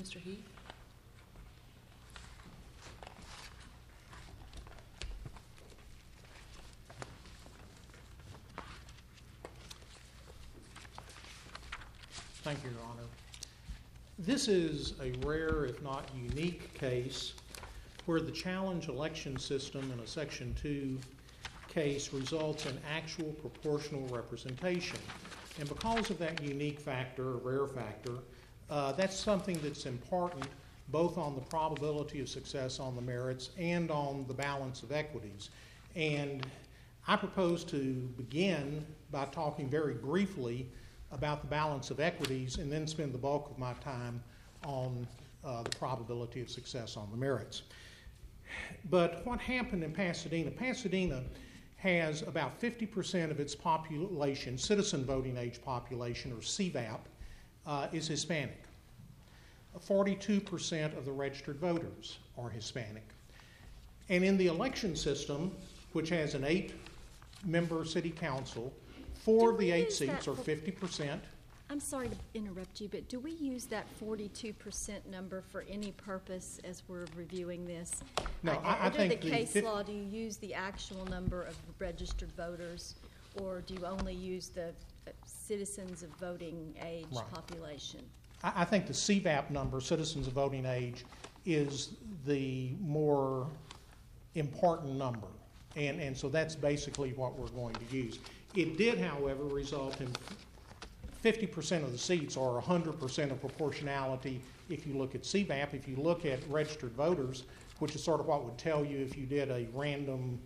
Mr. Heath. Thank you, Your Honor. This is a rare, if not unique, case where the challenge election system in a Section 2 case results in actual proportional representation. And because of that unique factor, or rare factor, that's something that's important both on the probability of success on the merits and on the balance of equities. And I propose to begin by talking very briefly about the balance of equities and then spend the bulk of my time on the probability of success on the merits. But what happened in Pasadena? Pasadena has about 50% of its population, citizen voting age population, or CVAP, is Hispanic. 42% of the registered voters are Hispanic. And in the election system, which has an 8-member city council, 4 of the 8 seats are 50%. I'm sorry to interrupt you, but do we use that 42% number for any purpose as we're reviewing this? No, I think under the case law, do you use the actual number of registered voters, or do you only use the citizens of voting age population? I think the CVAP number, citizens of voting age, is the more important number. And so that's basically what we're going to use. It did, however, result in 50% of the seats, or 100% of proportionality if you look at CVAP. If you look at registered voters, which is sort of what would tell you if you did a random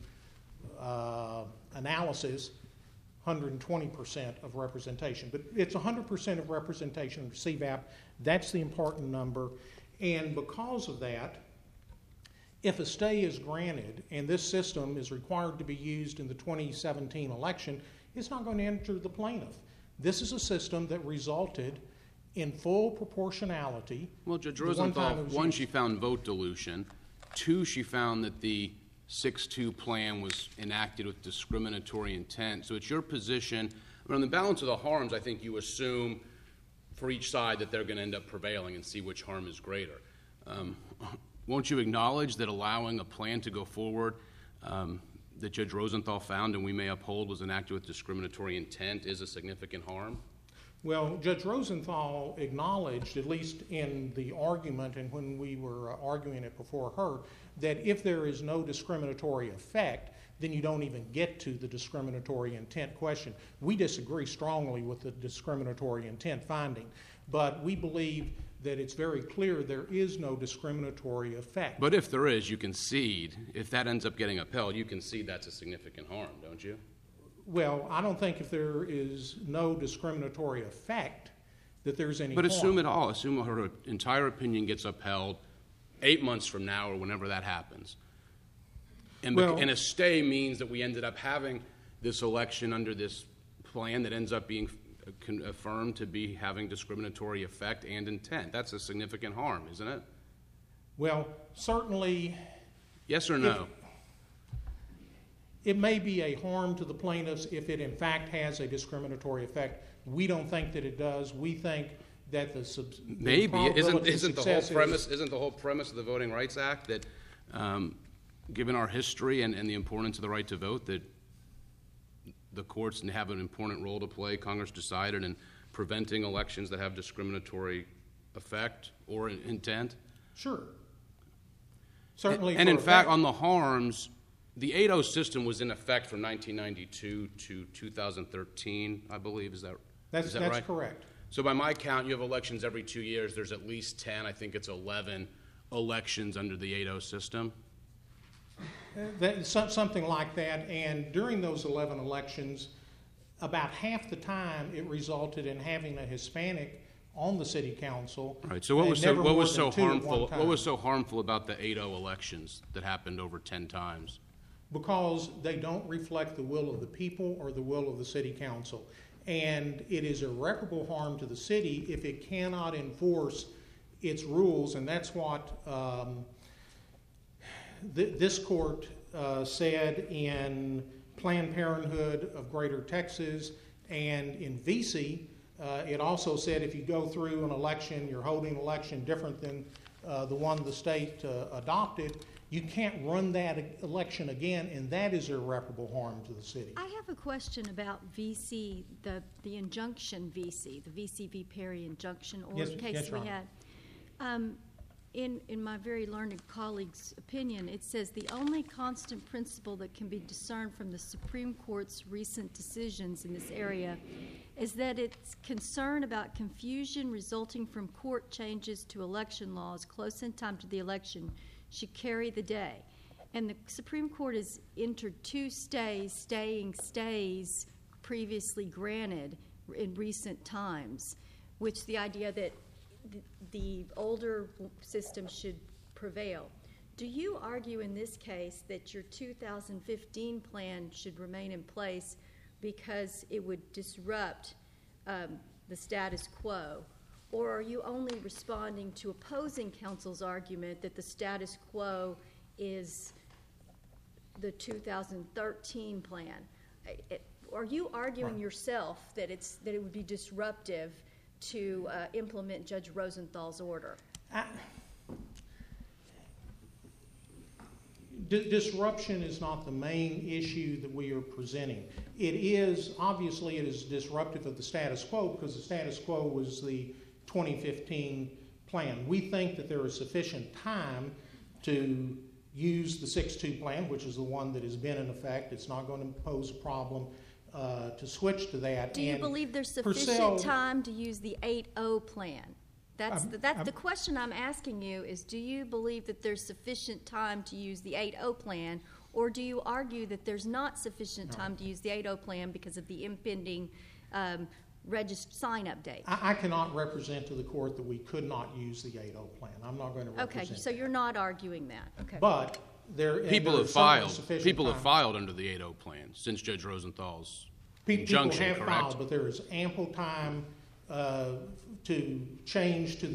analysis, 120% of representation. But it's 100% of representation of CVAP. That's the important number. And because of that, if a stay is granted and this system is required to be used in the 2017 election, it's not going to enter the plaintiff. This is a system that resulted in full proportionality. Well, Judge Rosenthal, one, she found vote dilution. 2, she found that the 6-2 plan was enacted with discriminatory intent. So it's your position, but on the balance of the harms, I think you assume for each side that they're going to end up prevailing and see which harm is greater. Won't you acknowledge that allowing a plan to go forward that Judge Rosenthal found and we may uphold was enacted with discriminatory intent is a significant harm? Well, Judge Rosenthal acknowledged, at least in the argument and when we were arguing it before her, that if there is no discriminatory effect, then you don't even get to the discriminatory intent question. We disagree strongly with the discriminatory intent finding, but we believe that it's very clear there is no discriminatory effect. But if there is, you concede, if that ends up getting upheld, you concede that's a significant harm, don't you? Well, I don't think if there is no discriminatory effect that there's any But harm. assume it all. Assume her entire opinion gets upheld 8 months from now or whenever that happens. And a stay means that we ended up having this election under this plan that ends up being affirmed to be having discriminatory effect and intent. That's a significant harm, isn't it? Well, certainly. Yes or no? It may be a harm to the plaintiffs if it in fact has a discriminatory effect. We don't think that it does. We think that maybe isn't the whole premise of the Voting Rights Act that, given our history and the importance of the right to vote, that the courts have an important role to play, Congress decided, in preventing elections that have discriminatory effect or intent? Sure. Certainly. And in fact, on the harms, the 8-0 system was in effect from 1992 to 2013, I believe. Is that right? That's correct. So by my count, you have elections every 2 years. There's at least 10, I think it's 11 elections under the 8-0 system. Something like that, and during those 11 elections, about half the time it resulted in having a Hispanic on the city council. Right. So what was so harmful? What was so harmful about the 8-0 elections that happened over 10 times? Because they don't reflect the will of the people or the will of the city council, and it is irreparable harm to the city if it cannot enforce its rules, and that's what this court said in Planned Parenthood of Greater Texas and in Vesey It also said if you go through an election, you're holding an election different than the one the state adopted, you can't run that election again, and that is irreparable harm to the city. I have a question about VC, the injunction VC, the VC v. Perry injunction or Yes, case yes, Your we Honor. had. In my very learned colleague's opinion, it says the only constant principle that can be discerned from the Supreme Court's recent decisions in this area is that its concern about confusion resulting from court changes to election laws close in time to the election should carry the day. And the Supreme Court has entered two stays previously granted in recent times, which the idea that the older system should prevail. Do you argue in this case that your 2015 plan should remain in place because it would disrupt the status quo? Or are you only responding to opposing counsel's argument that the status quo is the 2013 plan? Are you arguing yourself that it would be disruptive to implement Judge Rosenthal's order? Disruption is not the main issue that we are presenting. It is disruptive of the status quo because the status quo was the 2015 plan. We think that there is sufficient time to use the 6-2 plan, which is the one that has been in effect. It's not going to pose a problem to switch to that. Do you believe there's sufficient time to use the 8-0 plan? That's the question I'm asking you is, do you believe that there's sufficient time to use the 8-0 plan, or do you argue that there's not sufficient time to use the 8-0 plan because of the impending sign-up date? I cannot represent to the court that we could not use the 8-0 plan. I'm not going to represent Okay, so you're not arguing that. Okay. But people have filed under the 8-0 plan since Judge Rosenthal's injunction, people have correct? filed, but there is ample time to change to the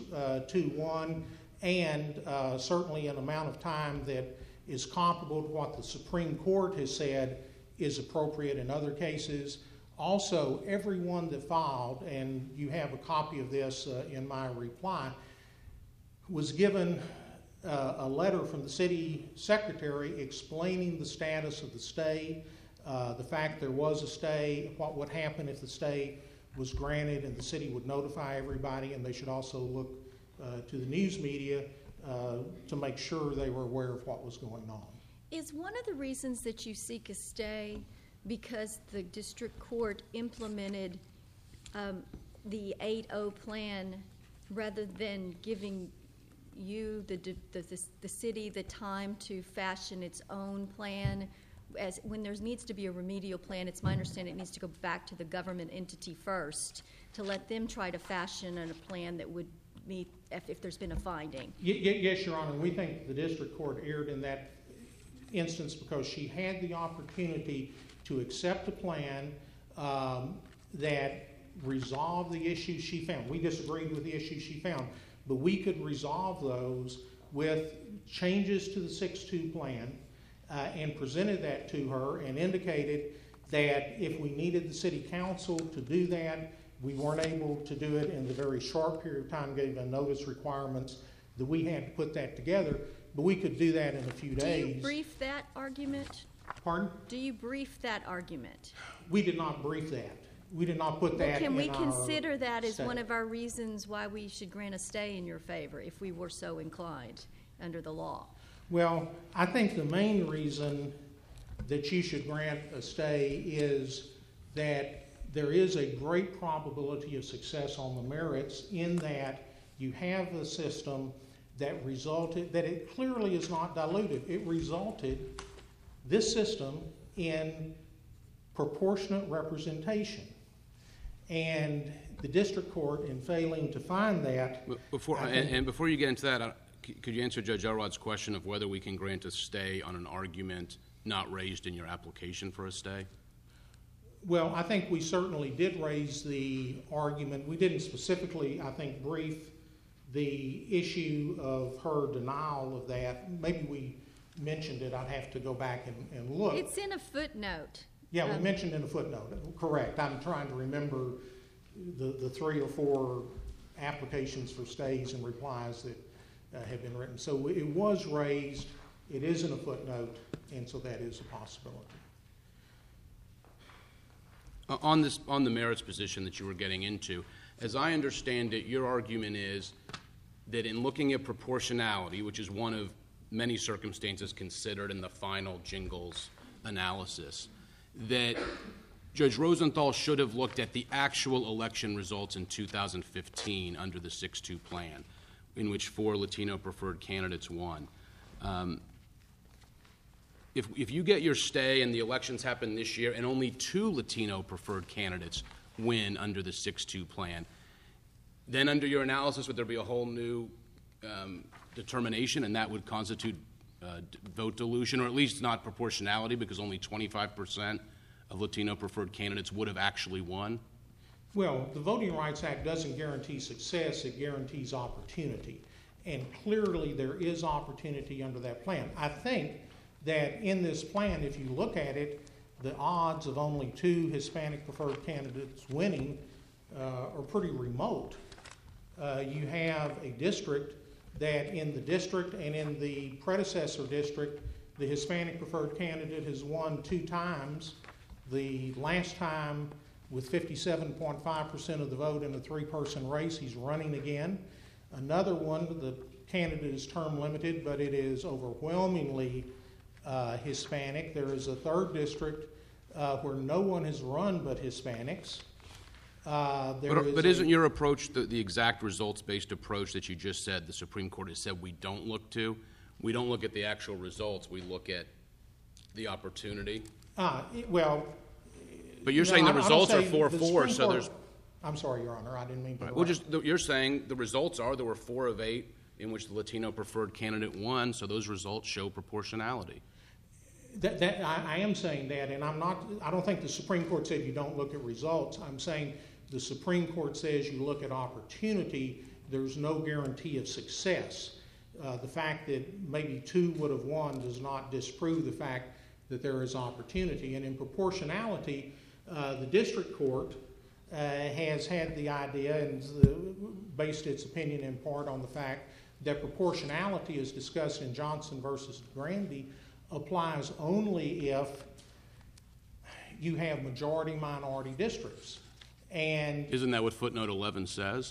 6-2-1 and certainly an amount of time that is comparable to what the Supreme Court has said is appropriate in other cases. Also, everyone that filed, and you have a copy of this in my reply, was given a letter from the city secretary explaining the status of the stay, the fact there was a stay, what would happen if the stay was granted, and the city would notify everybody, and they should also look to the news media to make sure they were aware of what was going on. Is one of the reasons that you seek a stay because the district court implemented the 8-0 plan rather than giving you, the city, the time to fashion its own plan? As when there needs to be a remedial plan, it's my understanding it needs to go back to the government entity first to let them try to fashion a plan that would meet if there's been a finding. Yes, Your Honor. We think the district court erred in that instance because she had the opportunity to accept a plan that resolved the issues she found. We disagreed with the issues she found, but we could resolve those with changes to the 6-2 plan and presented that to her and indicated that if we needed the city council to do that, we weren't able to do it in the very short period of time, gave them notice requirements that we had to put that together, but we could do that in a few days. Do you brief that argument? Pardon? Do you brief that argument? We did not brief that. We did not put that in our Can we consider that as stay. one of our reasons why we should grant a stay in your favor if we were so inclined under the law? Well, I think the main reason that you should grant a stay is that there is a great probability of success on the merits in that you have a system that resulted, that it clearly is not diluted. It resulted, this system, in proportionate representation. And the district court, in failing to find that... Before you get into that, could you answer Judge Elrod's question of whether we can grant a stay on an argument not raised in your application for a stay? Well, I think we certainly did raise the argument. We didn't specifically, I think, brief the issue of her denial of that. Maybe we mentioned it. I'd have to go back and look. It's in a footnote. Yeah, we mentioned in a footnote. Correct. I'm trying to remember the 3 or 4 applications for stays and replies that have been written. So it was raised, it is in a footnote, and so that is a possibility. On the merits position that you were getting into, as I understand it, your argument is that in looking at proportionality, which is one of many circumstances considered in the final Jingles analysis, that Judge Rosenthal should have looked at the actual election results in 2015 under the 6-2 plan, in which 4 Latino preferred candidates won. If you get your stay and the elections happen this year and only 2 Latino preferred candidates win under the 6-2 plan, then under your analysis would there be a whole new determination, and that would constitute vote dilution, or at least not proportionality, because only 25% of Latino preferred candidates would have actually won? Well, the Voting Rights Act doesn't guarantee success, it guarantees opportunity. And clearly there is opportunity under that plan. I think that in this plan, if you look at it, the odds of only 2 Hispanic preferred candidates winning are pretty remote. You have a district that in the district and in the predecessor district, the Hispanic preferred candidate has won 2 times. The last time, with 57.5% of the vote in a 3-person race, he's running again. Another one, the candidate is term limited, but it is overwhelmingly Hispanic. There is a 3rd district where no one has run but Hispanics. But isn't your approach the exact results-based approach that you just said the Supreme Court has said we don't look to? We don't look at the actual results, we look at the opportunity? Well... But you're saying the results are 4-4, so there's... I'm sorry, Your Honor, I didn't mean to... Right. Well, you're saying the results are there were 4 of 8 in which the Latino preferred candidate won, so those results show proportionality. I am saying that, and I don't think the Supreme Court said you don't look at results. I'm saying the Supreme Court says you look at opportunity. There's no guarantee of success. The fact that maybe 2 would have won does not disprove the fact that there is opportunity. And in proportionality, the district court has had the idea and based its opinion in part on the fact that proportionality, as discussed in Johnson versus DeGrande, applies only if you have majority-minority districts. And isn't that what footnote 11 says?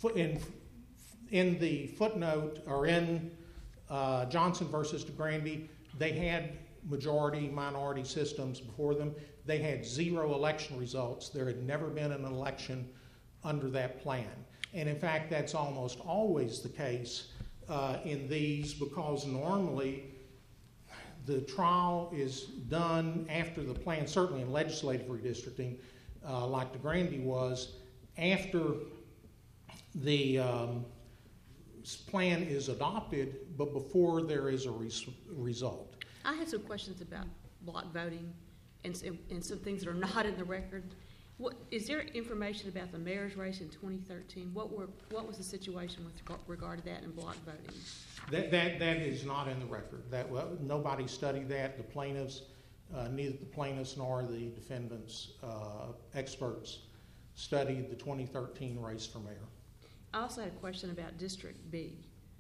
In the footnote, or in Johnson versus DeGrande, they had majority-minority systems before them. They had 0 election results. There had never been an election under that plan. And in fact, that's almost always the case in these, because normally the trial is done after the plan, certainly in legislative redistricting, like DeGrande was, after the plan is adopted, but before there is a result. I have some questions about block voting and some things that are not in the record. Is there information about the mayor's race in 2013? What was the situation with regard to that and block voting? That is not in the record. Nobody studied that. The plaintiffs, neither the plaintiffs nor the defendants' experts studied the 2013 race for mayor. I also had a question about District B.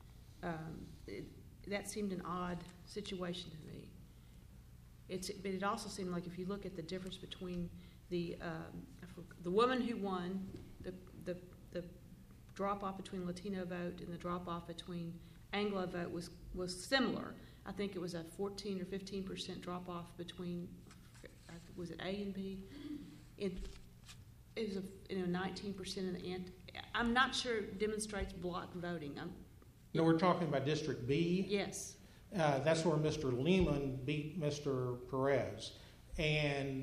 That seemed an odd situation to me. But it also seemed like if you look at the difference between the woman who won, the drop-off between Latino vote and the drop-off between Anglo vote was similar. I think it was a 14 or 15% drop-off between, was it A and B? It was 19% in the end. I'm not sure it demonstrates block voting. No, we're talking about District B? Yes. That's where Mr. Lehman beat Mr. Perez. And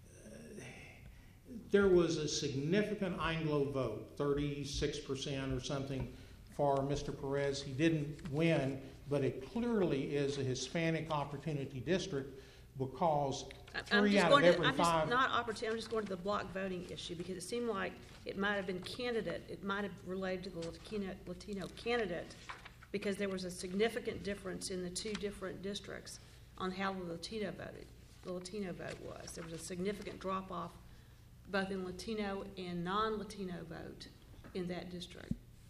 there was a significant Anglo vote, 36% or something, for Mr. Perez. He didn't win, but it clearly is a Hispanic opportunity district because 3 out of every 5... I'm just going to the block voting issue because it seemed like it might have been it might have related to the Latino candidate because there was a significant difference in the 2 different districts on how the Latino vote was. There was a significant drop-off both in Latino and non-Latino vote in that district.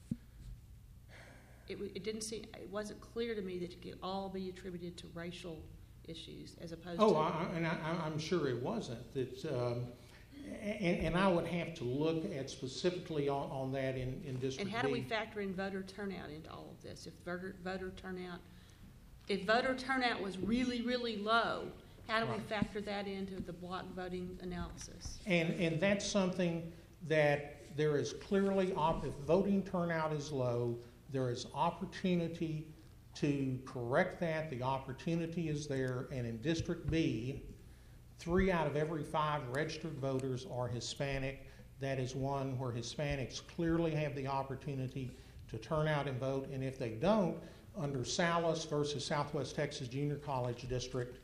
It didn't seem, it wasn't clear to me that it could all be attributed to racial issues as opposed to. I'm sure it wasn't. And I would have to look at specifically on that in District And how do we B. factor in voter turnout into all of this? If voter turnout was really, really low, how do we Right. factor that into the block voting analysis? And that's something that there is clearly, if voting turnout is low, there is opportunity to correct that. The opportunity is there. And in District B, 3 out of every 5 registered voters are Hispanic. That is one where Hispanics clearly have the opportunity to turn out and vote. And if they don't, under Salas versus Southwest Texas Junior College District,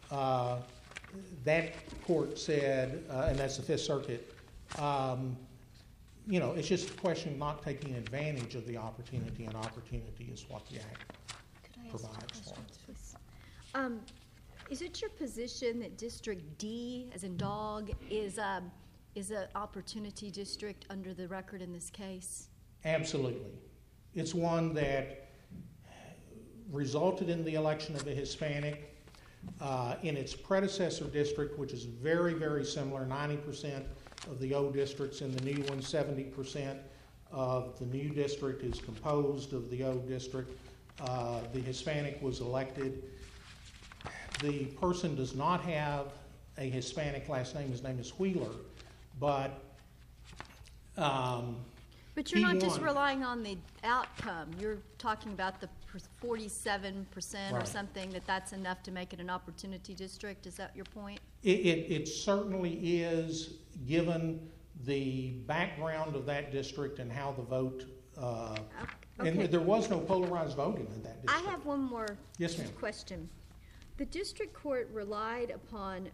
that court said, and that's the Fifth Circuit, it's just a question of not taking advantage of the opportunity, and opportunity is what the Act provides for. Please. Is it your position that District D, as in dog, is an opportunity district under the record in this case? Absolutely. It's one that resulted in the election of a Hispanic. In its predecessor district, which is very, very similar, 90% of the old districts in the new one, 70% of the new district is composed of the old district. The Hispanic was elected. The person does not have a Hispanic last name. His name is Wheeler, but But you're not just relying on the outcome. You're talking about the 47% or Right. something, that's enough to make it an opportunity district. Is that your point? It certainly is, given the background of that district and how the vote, Okay. and there was no polarized voting in that district. I have one more Yes, ma'am. question. The district court relied upon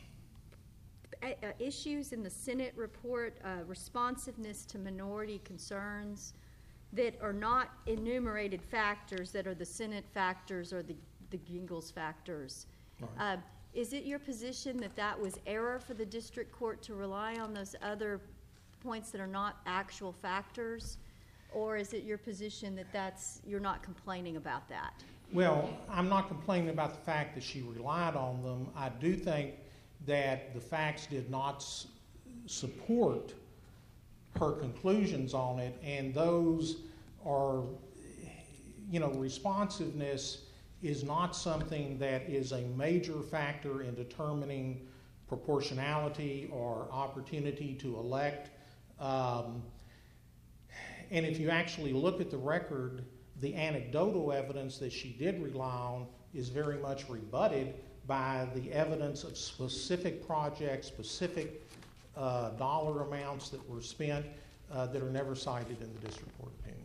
issues in the Senate report, responsiveness to minority concerns that are not enumerated factors, that are the Senate factors or the Gingles factors. Right. Is it your position that that was error for the district court to rely on those other points that are not actual factors? Or is it your position that you're not complaining about that? Well, I'm not complaining about the fact that she relied on them. I do think that the facts did not support her conclusions on it, and those are, responsiveness is not something that is a major factor in determining proportionality or opportunity to elect. And if you actually look at the record, the anecdotal evidence that she did rely on is very much rebutted by the evidence of specific projects, specific dollar amounts that were spent that are never cited in the district court opinion.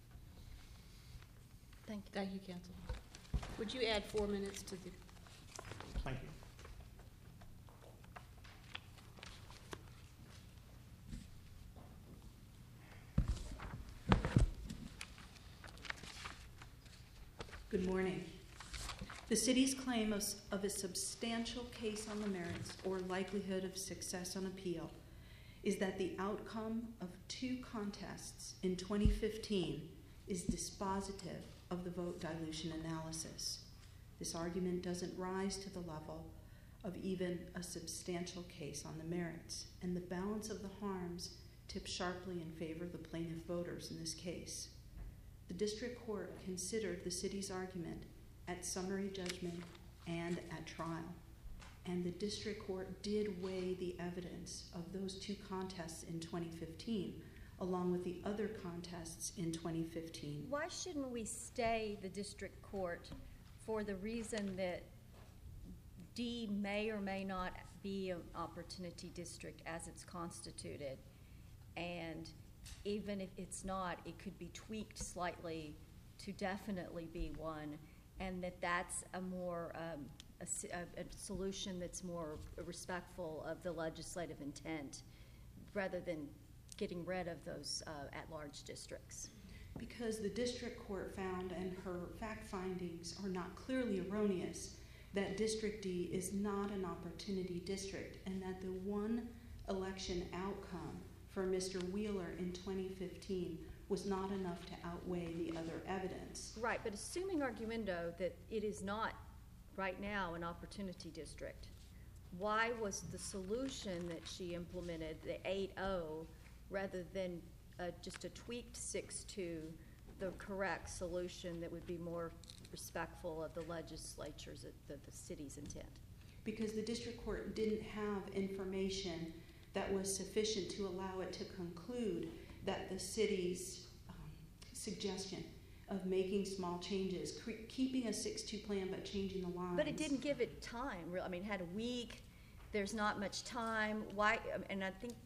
Thank you. Thank you, counsel. Would you add 4 minutes to the? Thank you. Good morning. The city's claim of a substantial case on the merits or likelihood of success on appeal is that the outcome of 2 contests in 2015 is dispositive of the vote dilution analysis. This argument doesn't rise to the level of even a substantial case on the merits, and the balance of the harms tips sharply in favor of the plaintiff voters in this case. The district court considered the city's argument at summary judgment and at trial, and the district court did weigh the evidence of those 2 contests in 2015 along with the other contests in 2015. Why shouldn't we stay the district court for the reason that D may or may not be an opportunity district as it's constituted, and even if it's not, it could be tweaked slightly to definitely be one, and that's a more a solution that's more respectful of the legislative intent, rather than getting rid of those at-large districts? Because the district court found, and her fact findings are not clearly erroneous, that District D is not an opportunity district, and that the one election outcome for Mr. Wheeler in 2015 was not enough to outweigh the other evidence. Right, but assuming arguendo that it is not right now an opportunity district, why was the solution that she implemented, the 8-0, rather than just a tweaked 6-2, the correct solution that would be more respectful of the legislature's, the city's intent? Because the district court didn't have information that was sufficient to allow it to conclude that the city's suggestion of making small changes, keeping a 6-2 plan but changing the lines. But it didn't give it time. I mean, it had a week. There's not much time. Why? And I think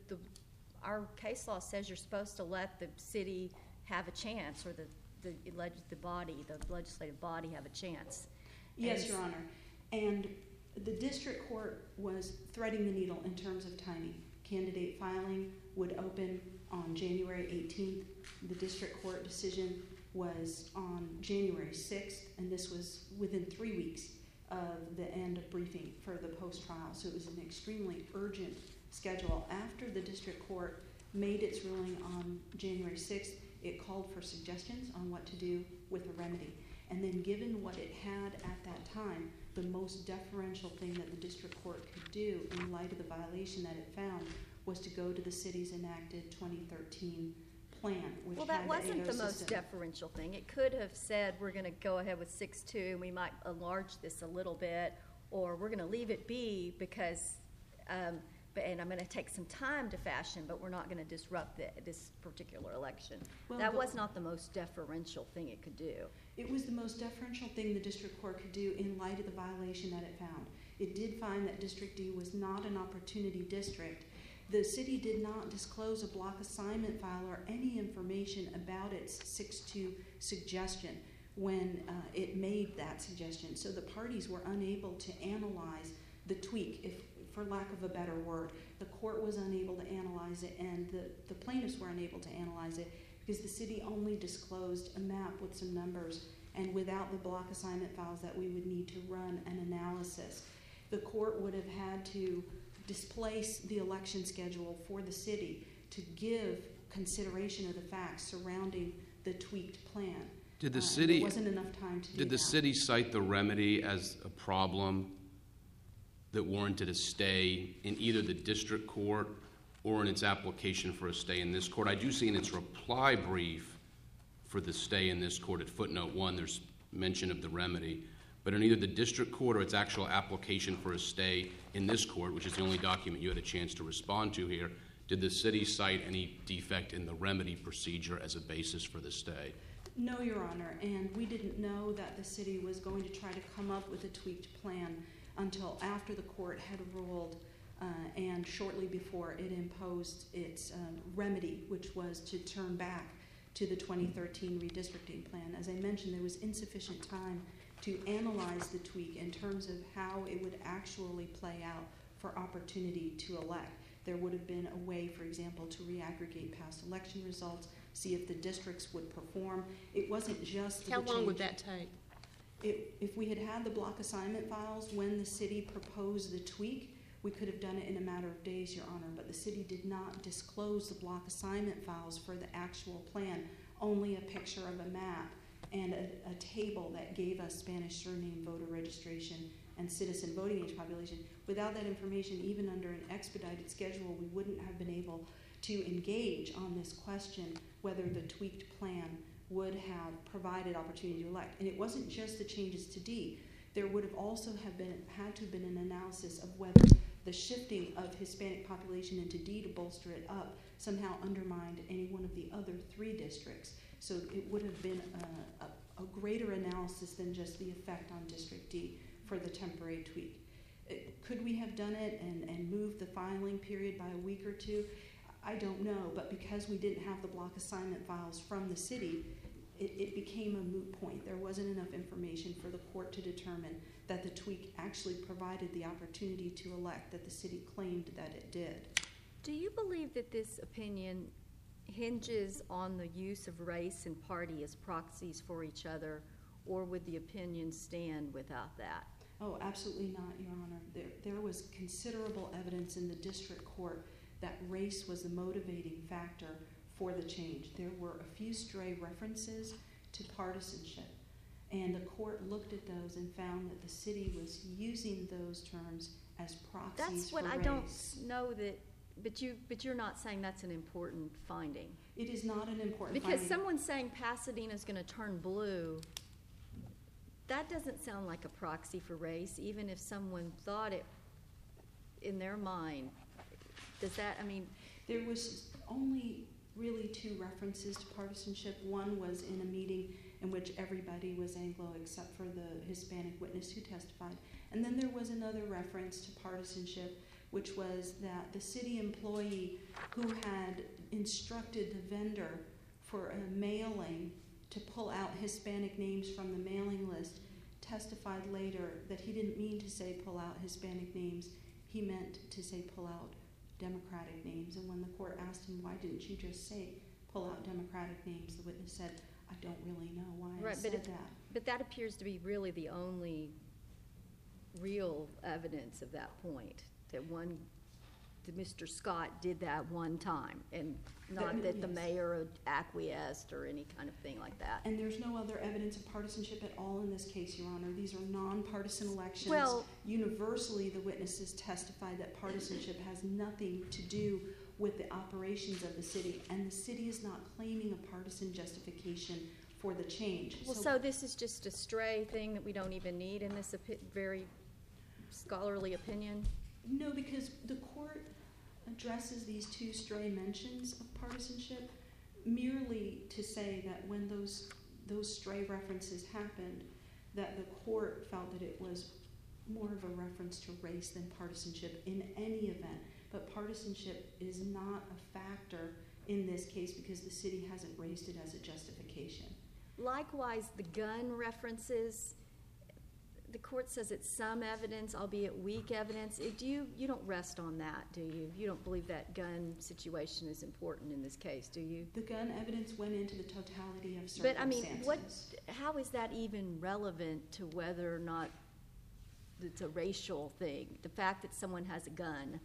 our case law says you're supposed to let the city have a chance, or the legislative body have a chance. Yes, Your Honor. And the district court was threading the needle in terms of timing. Candidate filing would open on January 18th. The district court decision was on January 6th, and this was within 3 weeks of the end of briefing for the post-trial. So it was an extremely urgent schedule. After the district court made its ruling on January 6th, it called for suggestions on what to do with a remedy. And then given what it had at that time, the most deferential thing that the district court could do in light of the violation that it found was to go to the city's enacted 2013 plan, which well, that had wasn't the the most system. deferential thing. It could have said, we're going to go ahead with 6-2, and we might enlarge this a little bit, or we're going to leave it be because, and I'm going to take some time to fashion, but we're not going to disrupt this particular election. Well, that was not the most deferential thing it could do. It was the most deferential thing the district court could do in light of the violation that it found. It did find that District D was not an opportunity district. The city did not disclose a block assignment file or any information about its 6-2 suggestion when it made that suggestion. So the parties were unable to analyze the tweak, for lack of a better word. The court was unable to analyze it, and the plaintiffs were unable to analyze it because the city only disclosed a map with some numbers and without the block assignment files that we would need to run an analysis. The court would have had to displace the election schedule for the city to give consideration of the facts surrounding the tweaked plan. Did the city? There wasn't enough time to do that. Did the city cite the remedy as a problem that warranted a stay in either the district court or in its application for a stay in this court? I do see in its reply brief for the stay in this court at footnote 1, there's mention of the remedy. But in either the district court or its actual application for a stay in this court, which is the only document you had a chance to respond to here, did the city cite any defect in the remedy procedure as a basis for the stay? No, Your Honor, and we didn't know that the city was going to try to come up with a tweaked plan until after the court had ruled and shortly before it imposed its remedy, which was to turn back to the 2013 redistricting plan. As I mentioned, there was insufficient time to analyze the tweak in terms of how it would actually play out for opportunity to elect. There would have been a way, for example, to re-aggregate past election results, see if the districts would perform. It wasn't just How the long would change. that take? If we had had the block assignment files when the city proposed the tweak, we could have done it in a matter of days, Your Honor, but the city did not disclose the block assignment files for the actual plan, only a picture of a map and a table that gave us Spanish surname, voter registration, and citizen voting age population. Without that information, even under an expedited schedule, we wouldn't have been able to engage on this question whether the tweaked plan would have provided opportunity to elect. And it wasn't just the changes to D. There would have also had to have been an analysis of whether the shifting of Hispanic population into D to bolster it up somehow undermined any one of the other 3 districts. So it would have been a greater analysis than just the effect on District D for the temporary tweak. Could we have done it and moved the filing period by a week or 2? I don't know, but because we didn't have the block assignment files from the city, it became a moot point. There wasn't enough information for the court to determine that the tweak actually provided the opportunity to elect that the city claimed that it did. Do you believe that this opinion hinges on the use of race and party as proxies for each other, or would the opinion stand without that? Oh, absolutely not, Your Honor. There was considerable evidence in the district court that race was the motivating factor for the change. There were a few stray references to partisanship, and the court looked at those and found that the city was using those terms as proxies That's what for I race. don't know that, but you're not saying that's an important finding. It is not an important Because finding. someone saying Pasadena's going to turn blue, that doesn't sound like a proxy for race, even if someone thought it in their mind. Does that, I mean, There was only really 2 references to partisanship. One was in a meeting in which everybody was Anglo except for the Hispanic witness who testified. And then there was another reference to partisanship, which was that the city employee who had instructed the vendor for a mailing to pull out Hispanic names from the mailing list testified later that he didn't mean to say pull out Hispanic names. He meant to say pull out Democratic names. And when the court asked him, why didn't you just say pull out Democratic names, the witness said, I don't really know why I right, said that. but that appears to be really the only real evidence of that point, that Mr. Scott did that one time, and not that the Yes. mayor acquiesced or any kind of thing like that. And there's no other evidence of partisanship at all in this case, Your Honor. These are nonpartisan elections. Well- Universally, the witnesses testified that partisanship has nothing to do with the operations of the city, and the city is not claiming a partisan justification for the change. Well, so this is just a stray thing that we don't even need in this very scholarly opinion? No, because the court addresses these 2 stray mentions of partisanship merely to say that when those stray references happened, that the court felt that it was more of a reference to race than partisanship in any event. But partisanship is not a factor in this case because the city hasn't raised it as a justification. Likewise, the gun references, the court says it's some evidence, albeit weak evidence. You don't rest on that, do you? You don't believe that gun situation is important in this case, do you? The gun evidence went into the totality of But I mean, circumstances. how is that even relevant to whether or not it's a racial thing? The fact that someone has a gun,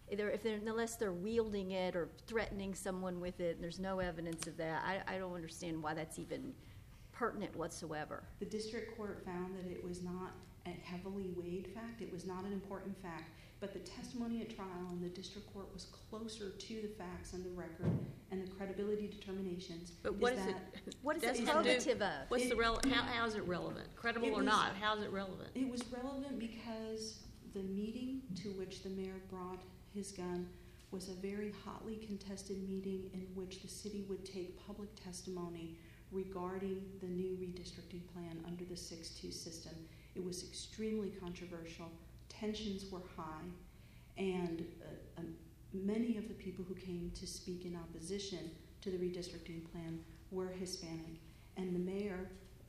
unless they're wielding it or threatening someone with it, and there's no evidence of that, I don't understand why that's even pertinent whatsoever. The district court found that it was not a heavily weighed fact. It was not an important fact. But the testimony at trial in the district court was closer to the facts and the record and the credibility determinations. But what is it? What is Doesn't it have to do- probative of? What's how is it relevant? Credible It or was- not? How is it relevant? It was relevant because the meeting to which the mayor brought his gun was a very hotly contested meeting in which the city would take public testimony regarding the new redistricting plan under the 6-2 system. It was extremely controversial. Tensions were high, and many of the people who came to speak in opposition to the redistricting plan were Hispanic. And the mayor,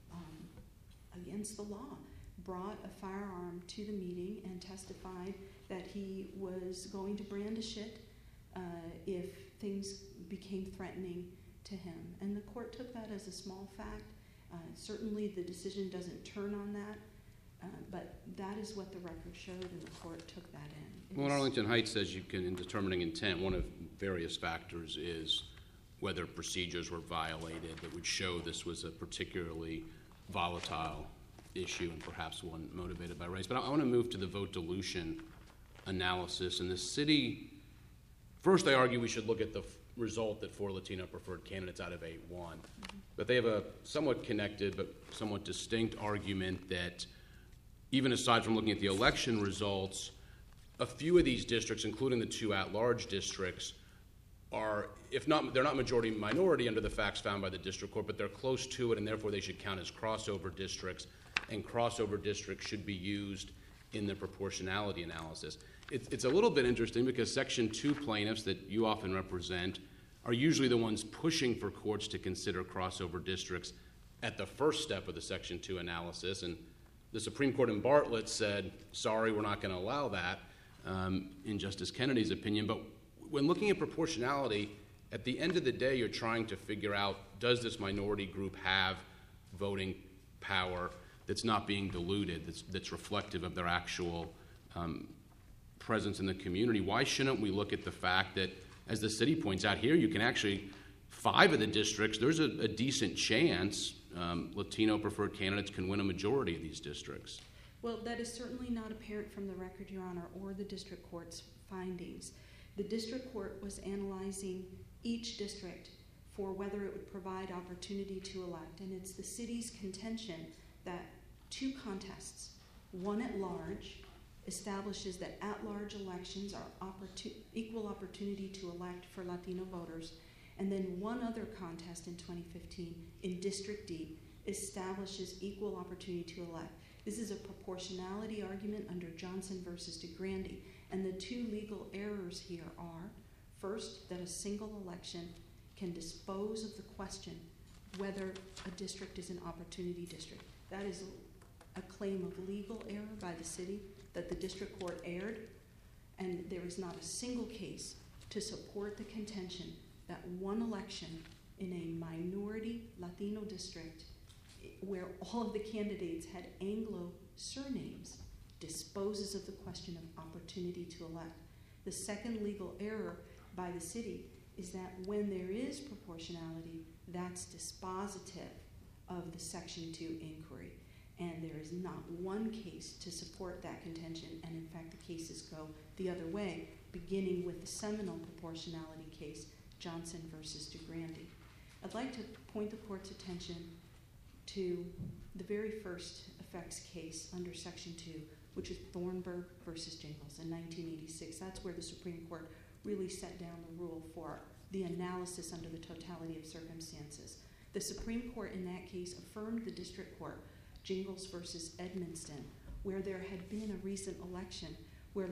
against the law, brought a firearm to the meeting and testified that he was going to brandish it if things became threatening to him. And the court took that as a small fact. Certainly the decision doesn't turn on that, but that is what the record showed, and the court took that in. Well, Arlington Heights says you can, in determining intent, one of various factors is whether procedures were violated that would show this was a particularly volatile issue and perhaps one motivated by race. But I want to move to the vote dilution analysis. And the city, first they argue we should look at the result that 4 Latino preferred candidates out of 8 won. But they have a somewhat connected but somewhat distinct argument that even aside from looking at the election results, a few of these districts, including the 2 at-large districts, are, if not, they're not majority-minority under the facts found by the district court, but they're close to it, and therefore they should count as crossover districts, and crossover districts should be used in the proportionality analysis. It's a little bit interesting because Section 2 plaintiffs that you often represent are usually the ones pushing for courts to consider crossover districts at the first step of the Section 2 analysis, and the Supreme Court in Bartlett said, sorry, we're not going to allow that, in Justice Kennedy's opinion. But when looking at proportionality, at the end of the day, you're trying to figure out, does this minority group have voting power? that's not being diluted, that's reflective of their actual presence in the community. Why shouldn't we look at the fact that, as the city points out here, you can actually, 5 of the districts, there's a decent chance Latino preferred candidates can win a majority of these districts. Well, that is certainly not apparent from the record, Your Honor, or the district court's findings. The district court was analyzing each district for whether it would provide opportunity to elect, and it's the city's contention that 2 contests, one at large, establishes that at-large elections are equal opportunity to elect for Latino voters, and then one other contest in 2015 in District D establishes equal opportunity to elect. This is a proportionality argument under Johnson versus DeGrande, and the 2 legal errors here are, first, that a single election can dispose of the question whether a district is an opportunity district. That is a claim of legal error by the city that the district court erred, and there is not a single case to support the contention that one election in a minority Latino district where all of the candidates had Anglo surnames disposes of the question of opportunity to elect. The second legal error by the city is that when there is proportionality, that's dispositive of the Section 2 inquiry. And there is not one case to support that contention, and in fact the cases go the other way, beginning with the seminal proportionality case, Johnson versus DeGrande. I'd like to point the court's attention to the very first effects case under Section 2, which is Thornburg versus Jingles in 1986. That's where the Supreme Court really set down the rule for the analysis under the totality of circumstances. The Supreme Court in that case affirmed the district court, Jingles versus Edmonston, where there had been a recent election where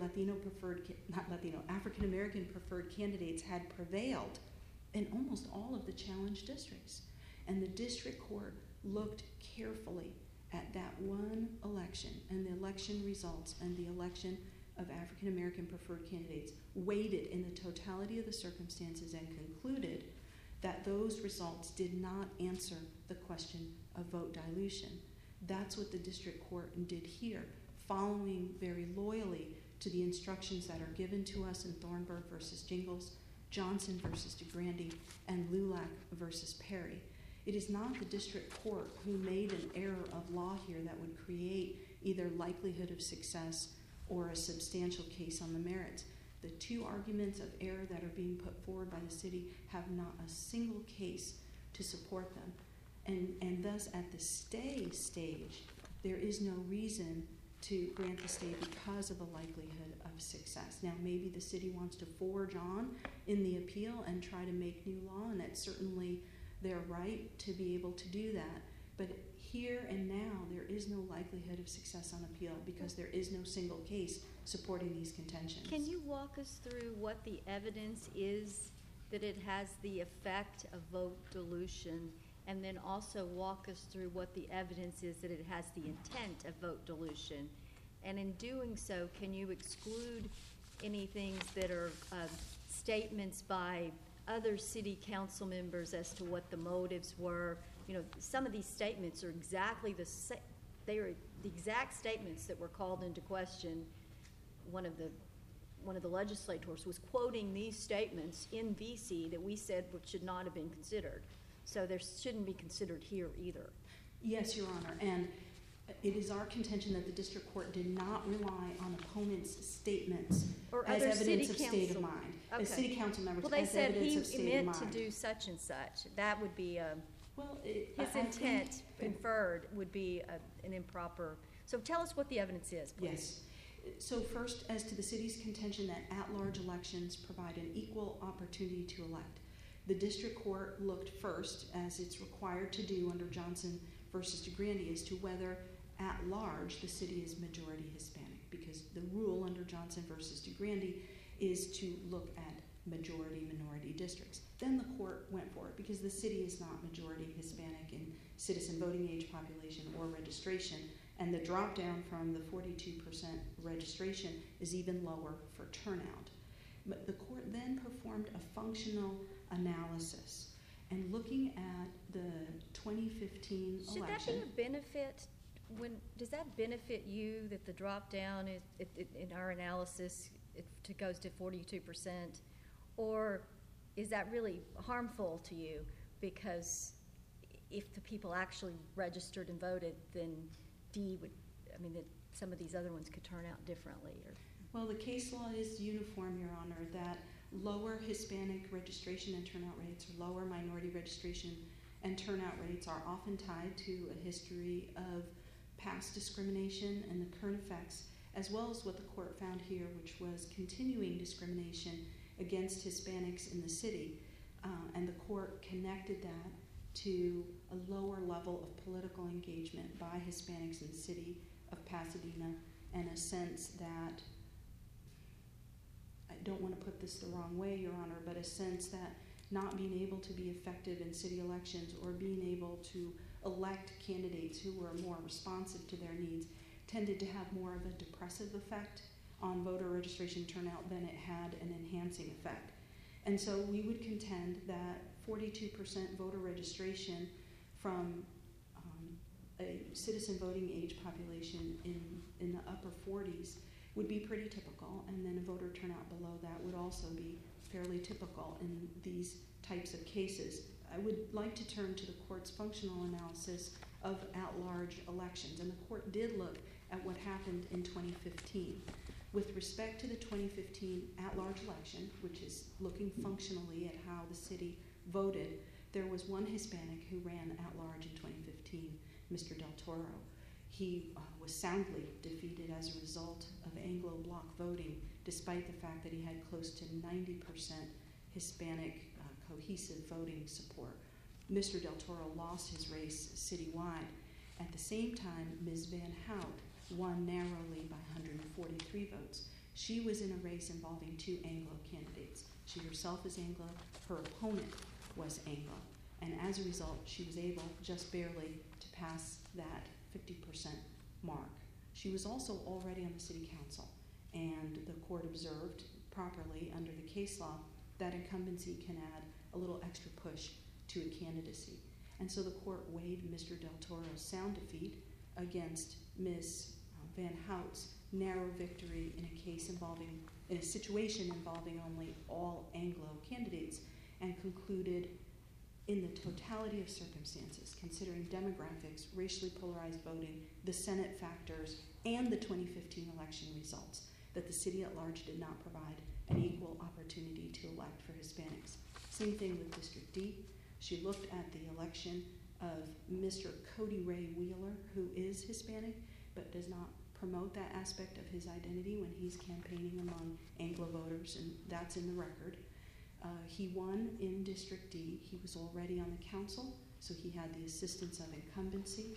African American preferred candidates had prevailed in almost all of the challenged districts. And the district court looked carefully at that one election and the election results and the election of African American preferred candidates, weighed it in the totality of the circumstances, and concluded that those results did not answer the question of vote dilution. That's what the district court did here, following very loyally to the instructions that are given to us in Thornburg versus Jingles, Johnson versus DeGrande, and Lulac versus Perry. It is not the district court who made an error of law here that would create either likelihood of success or a substantial case on the merits. The 2 arguments of error that are being put forward by the city have not a single case to support them. And thus, at the stay stage, there is no reason to grant the stay because of a likelihood of success. Now, maybe the city wants to forge on in the appeal and try to make new law, and that's certainly their right to be able to do that. But here and now, there is no likelihood of success on appeal because there is no single case supporting these contentions. Can you walk us through what the evidence is that it has the effect of vote dilution, and then also walk us through what the evidence is that it has the intent of vote dilution? And in doing so, can you exclude any things that are statements by other city council members as to what the motives were? You know, some of these statements are exactly they are the exact statements that were called into question. One of the legislators was quoting these statements in VC that we said should not have been considered. So they shouldn't be considered here either. Yes, Your Honor, and it is our contention that the district court did not rely on opponents' statements Or as other evidence city of state of council. mind. Okay. As city council members Well, they as said evidence of he state of meant mind. to do such and such. That would be his I intent think- inferred would be an improper. So tell us what the evidence is, please. Yes. So first, as to the city's contention that at-large elections provide an equal opportunity to elect, the district court looked first, as it's required to do under Johnson versus DeGrande, as to whether at large the city is majority Hispanic, because the rule under Johnson versus DeGrande is to look at majority-minority districts. Then the court went for it because the city is not majority Hispanic in citizen voting age population or registration, and the drop down from the 42% registration is even lower for turnout. But the court then performed a functional analysis, and looking at the 2015 Should election. that be a benefit does that benefit you that the drop down is, in our analysis, it goes to 42%? Or is that really harmful to you? Because if the people actually registered and voted, then some of these other ones could turn out differently. Well, the case law is uniform, Your Honor, that lower Hispanic registration and turnout rates or lower minority registration and turnout rates are often tied to a history of past discrimination and the current effects, as well as what the court found here, which was continuing discrimination against Hispanics in the city. And the court connected that to a lower level of political engagement by Hispanics in the city of Pasadena, and a sense that, I don't want to put this the wrong way, Your Honor, but a sense that not being able to be effective in city elections or being able to elect candidates who were more responsive to their needs tended to have more of a depressive effect on voter registration turnout than it had an enhancing effect. And so we would contend that 42% voter registration from a citizen voting age population in the upper 40s would be pretty typical, and then a voter turnout below that would also be fairly typical in these types of cases. I would like to turn to the court's functional analysis of at-large elections, and the court did look at what happened in 2015. With respect to the 2015 at-large election, which is looking functionally at how the city voted, there was one Hispanic who ran at-large in 2015, Mr. Del Toro. He was soundly defeated as a result of Anglo-Bloc voting, despite the fact that he had close to 90% Hispanic cohesive voting support. Mr. Del Toro lost his race citywide. At the same time, Ms. Van Hout won narrowly by 143 votes. She was in a race involving two Anglo candidates. She herself is Anglo, her opponent was Anglo, and as a result, she was able just barely to pass that 50% mark. She was also already on the city council, and the court observed properly under the case law that incumbency can add a little extra push to a candidacy. And so the court weighed Mr. Del Toro's sound defeat against Ms. Van Hout's narrow victory in a situation involving only all Anglo candidates, and concluded in the totality of circumstances, considering demographics, racially polarized voting, the Senate factors, and the 2015 election results, that the city at large did not provide an equal opportunity to elect for Hispanics. Same thing with District D. She looked at the election of Mr. Cody Ray Wheeler, who is Hispanic, but does not promote that aspect of his identity when he's campaigning among Anglo voters, and that's in the record. He won in District D. He was already on the council, so he had the assistance of incumbency.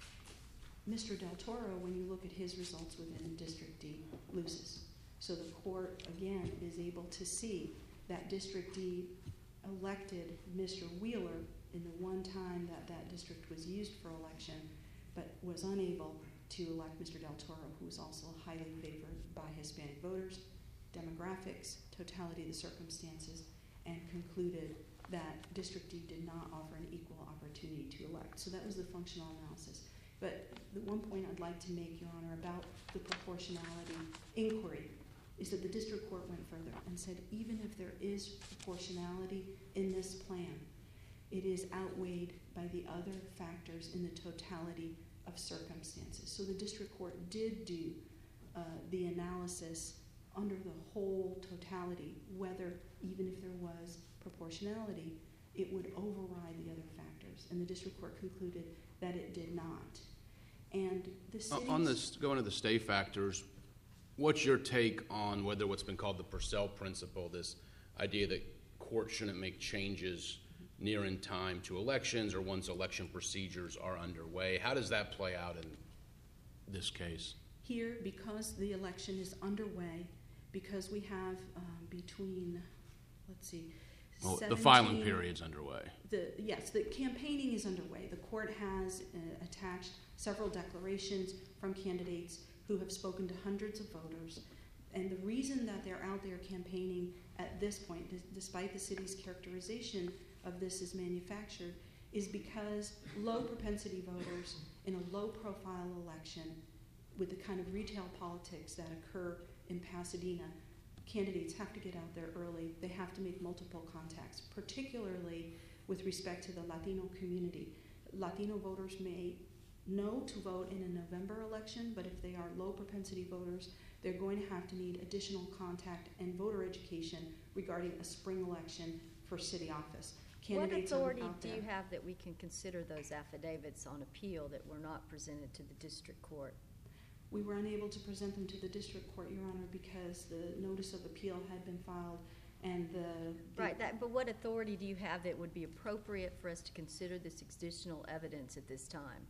Mr. Del Toro, when you look at his results within District D, loses. So the court, again, is able to see that District D elected Mr. Wheeler in the one time that that district was used for election, but was unable to elect Mr. Del Toro, who was also highly favored by Hispanic voters, demographics, totality of the circumstances, and concluded that District D did not offer an equal opportunity to elect. So that was the functional analysis. But the one point I'd like to make, Your Honor, about the proportionality inquiry is that the district court went further and said even if there is proportionality in this plan, it is outweighed by the other factors in the totality of circumstances. So the district court did do the analysis under the whole totality, whether even if there was proportionality, it would override the other factors. And the district court concluded that it did not. And the city's... On this, going to the stay factors, what's your take on whether what's been called the Purcell principle, this idea that courts shouldn't make changes near in time to elections or once election procedures are underway? How does that play out in this case? Here, because the election is underway, because we have between, let's see, well, the filing period's underway. Yes, the campaigning is underway. The court has attached several declarations from candidates who have spoken to hundreds of voters. And the reason that they're out there campaigning at this point, despite the city's characterization of this as manufactured, is because low propensity voters in a low-profile election with the kind of retail politics that occur in Pasadena, candidates have to get out there early. They have to make multiple contacts, particularly with respect to the Latino community. Latino voters may know to vote in a November election, but if they are low-propensity voters, they're going to have to need additional contact and voter education regarding a spring election for city office. What Candidates authority out do there. you have that we can consider those affidavits on appeal that were not presented to the district court? We were unable to present them to the district court, Your Honor, because the notice of appeal had been filed and Right, but what authority do you have that would be appropriate for us to consider this additional evidence at this time?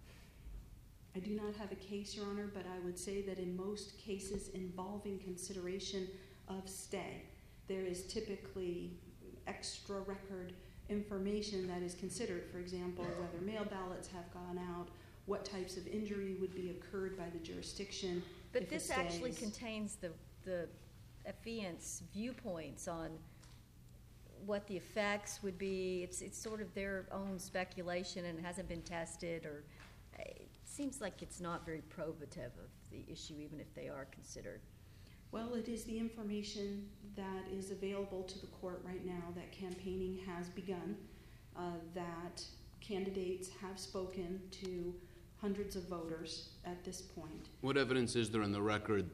I do not have a case, Your Honor, but I would say that in most cases involving consideration of stay, there is typically extra record information that is considered. For example, whether mail ballots have gone out, what types of injury would be occurred by the jurisdiction. But if this it actually stays. contains the affiant's viewpoints on what the effects would be. It's sort of their own speculation and hasn't been tested, or it seems like it's not very probative of the issue, even if they are considered. Well, it is the information that is available to the court right now that campaigning has begun, that candidates have spoken to hundreds of voters at this point. What evidence is there in the record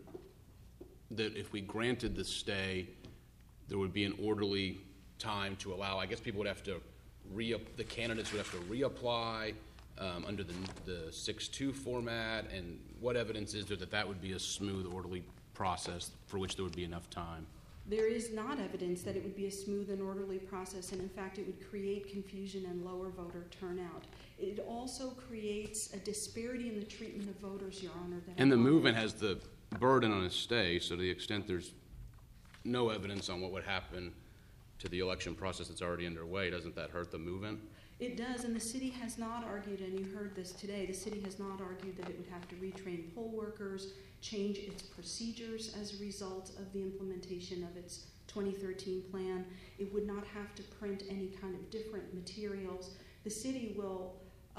that if we granted the stay, there would be an orderly time to allow, I guess people would have to, the candidates would have to reapply under the 6-2 format, and what evidence is there that that would be a smooth, orderly process for which there would be enough time? There is not evidence that it would be a smooth and orderly process, and in fact it would create confusion and lower voter turnout. It also creates a disparity in the treatment of voters, Your Honor. And the movement has the burden on a stay, so to the extent there's no evidence on what would happen to the election process that's already underway, doesn't that hurt the movement? It does, and the city has not argued, and you heard this today, the city has not argued that it would have to retrain poll workers, change its procedures as a result of the implementation of its 2013 plan. It would not have to print any kind of different materials. The city will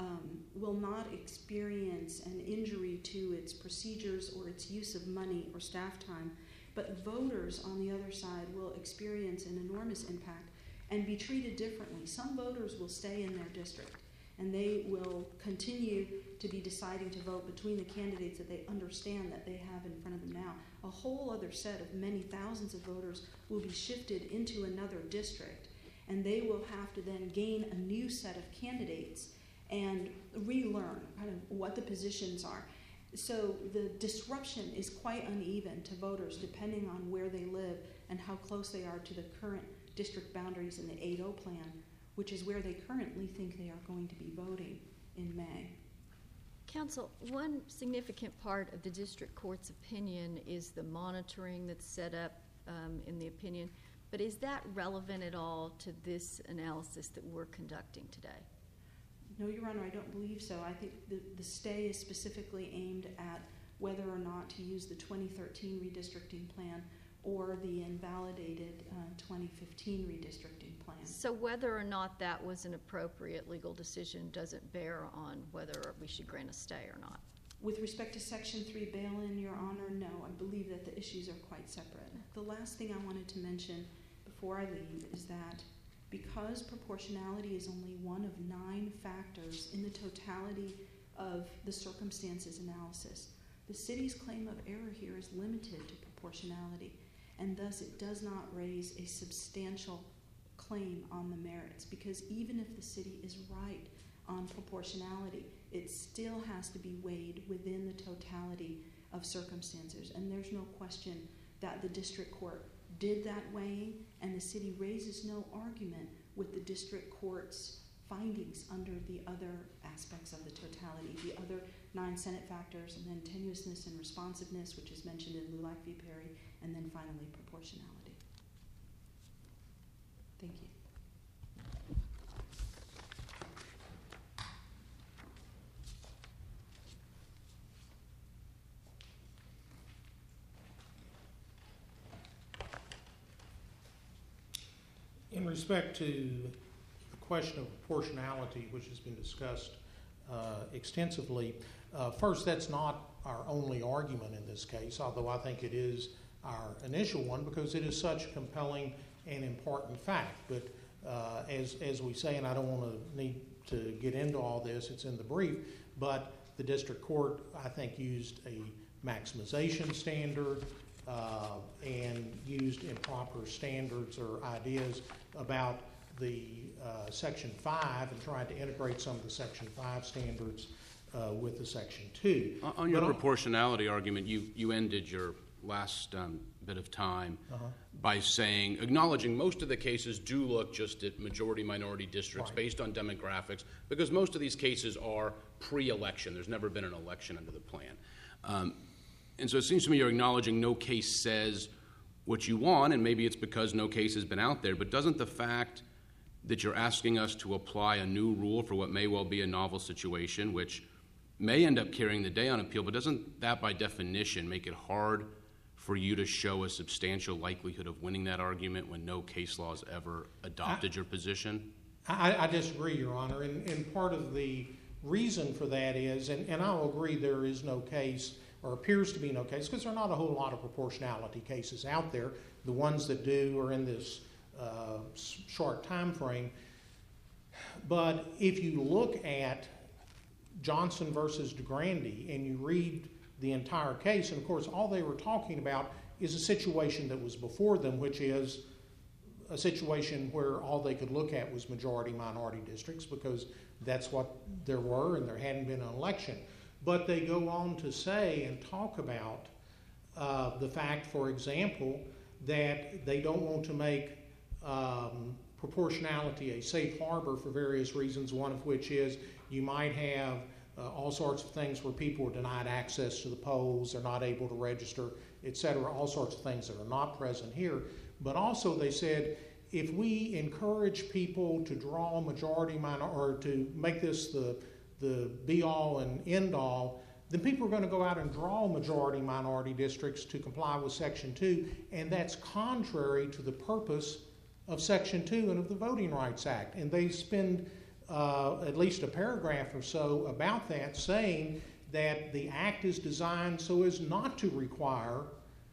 not experience an injury to its procedures or its use of money or staff time, but voters on the other side will experience an enormous impact and be treated differently. Some voters will stay in their district, and they will continue to be deciding to vote between the candidates that they understand that they have in front of them now. A whole other set of many thousands of voters will be shifted into another district, and they will have to then gain a new set of candidates and relearn kind of what the positions are. So the disruption is quite uneven to voters depending on where they live and how close they are to the current district boundaries in the 8-0 plan, which is where they currently think they are going to be voting in May. Counsel, one significant part of the district court's opinion is the monitoring that's set up in the opinion, but is that relevant at all to this analysis that we're conducting today? No, Your Honor, I don't believe so. I think the stay is specifically aimed at whether or not to use the 2013 redistricting plan or the invalidated 2015 redistricting plan. So whether or not that was an appropriate legal decision doesn't bear on whether we should grant a stay or not? With respect to Section 3 bail-in, Your Honor, no. I believe that the issues are quite separate. The last thing I wanted to mention before I leave is that because proportionality is only one of 9 factors in the totality of the circumstances analysis, the city's claim of error here is limited to proportionality, and thus it does not raise a substantial claim on the merits, because even if the city is right on proportionality, it still has to be weighed within the totality of circumstances, and there's no question that the district court did that weighing, and the city raises no argument with the district court's findings under the other aspects of the totality, the other 9 Senate factors, and then tenuousness and responsiveness, which is mentioned in Lulac v. Perry, and then finally proportionality. Thank you. In respect to the question of proportionality, which has been discussed extensively, First, that's not our only argument in this case, although I think it is our initial one because it is such a compelling and important fact. But as we say, and I don't want to need to get into all this, it's in the brief, but the district court, I think, used a maximization standard and used improper standards or ideas about the Section 5 and tried to integrate some of the Section 5 standards with the Section 2. On your proportionality argument, you ended your last bit of time by saying, acknowledging most of the cases do look just at majority-minority districts based on demographics, because most of these cases are pre-election. There's never been an election under the plan. And so it seems to me you're acknowledging no case says what you want, and maybe it's because no case has been out there, but doesn't the fact that you're asking us to apply a new rule for what may well be a novel situation, which may end up carrying the day on appeal, but doesn't that by definition make it hard for you to show a substantial likelihood of winning that argument when no case law has ever adopted your position? I disagree, Your Honor, and part of the reason for that is, and I'll agree there is no case, or appears to be no case, because there are not a whole lot of proportionality cases out there. The ones that do are in this short time frame. But if you look at Johnson versus DeGrande and you read the entire case, and of course all they were talking about is a situation that was before them, which is a situation where all they could look at was majority-minority districts because that's what there were and there hadn't been an election. But they go on to say and talk about the fact, for example, that they don't want to make proportionality a safe harbor for various reasons, one of which is you might have all sorts of things where people are denied access to the polls, they're not able to register, etc., all sorts of things that are not present here. But also they said if we encourage people to draw majority minority, or to make this the be-all and end-all, then people are going to go out and draw majority-minority districts to comply with Section 2, and that's contrary to the purpose of Section 2 and of the Voting Rights Act. And they spend at least a paragraph or so about that, saying that the Act is designed so as not to require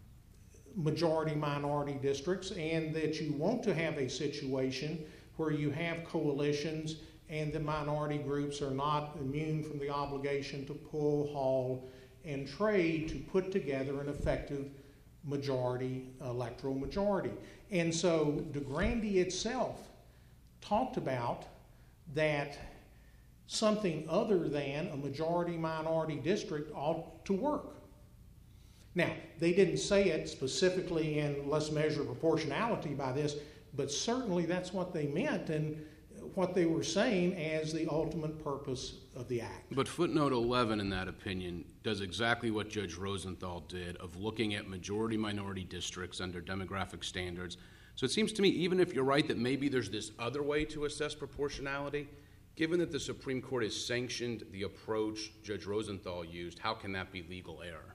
majority-minority districts, and that you want to have a situation where you have coalitions and the minority groups are not immune from the obligation to pull, haul, and trade to put together an effective majority, electoral majority. And so DeGrande itself talked about that something other than a majority-minority district ought to work. Now, they didn't say it specifically in let's measure proportionality by this, but certainly that's what they meant and what they were saying as the ultimate purpose of the Act. But footnote 11 in that opinion does exactly what Judge Rosenthal did of looking at majority-minority districts under demographic standards. So it seems to me, even if you're right that maybe there's this other way to assess proportionality, given that the Supreme Court has sanctioned the approach Judge Rosenthal used, how can that be legal error?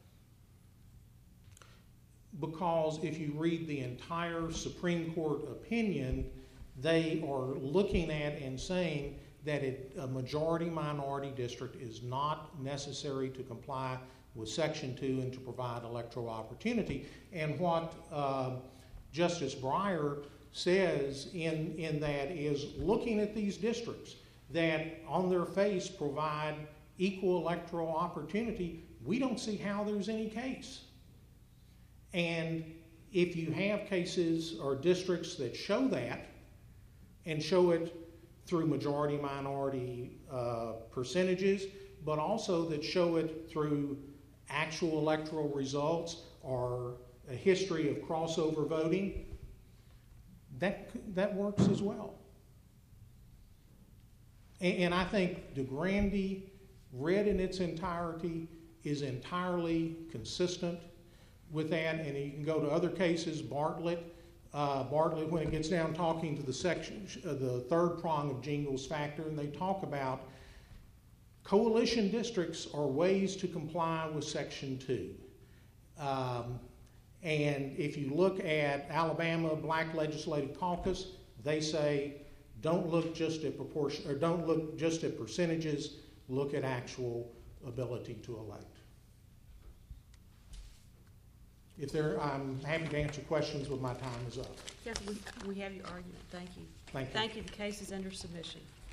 Because if you read the entire Supreme Court opinion, they are looking at and saying that a majority-minority district is not necessary to comply with Section 2 and to provide electoral opportunity. And what Justice Breyer says in that is looking at these districts that on their face provide equal electoral opportunity, we don't see how there's any case. And if you have cases or districts that show that, and show it through majority-minority percentages, but also that show it through actual electoral results or a history of crossover voting, that works as well. And I think DeGrande, read in its entirety, is entirely consistent with that. And you can go to other cases, Bartlett, when it gets down talking to the section, the third prong of Jingles factor, and they talk about coalition districts are ways to comply with Section 2. And if you look at Alabama Black Legislative Caucus, they say don't look just at proportion, or don't look just at percentages, look at actual ability to elect. I'm happy to answer questions, but my time is up. Yes, we have your argument. Thank you. Thank you. Thank you. The case is under submission.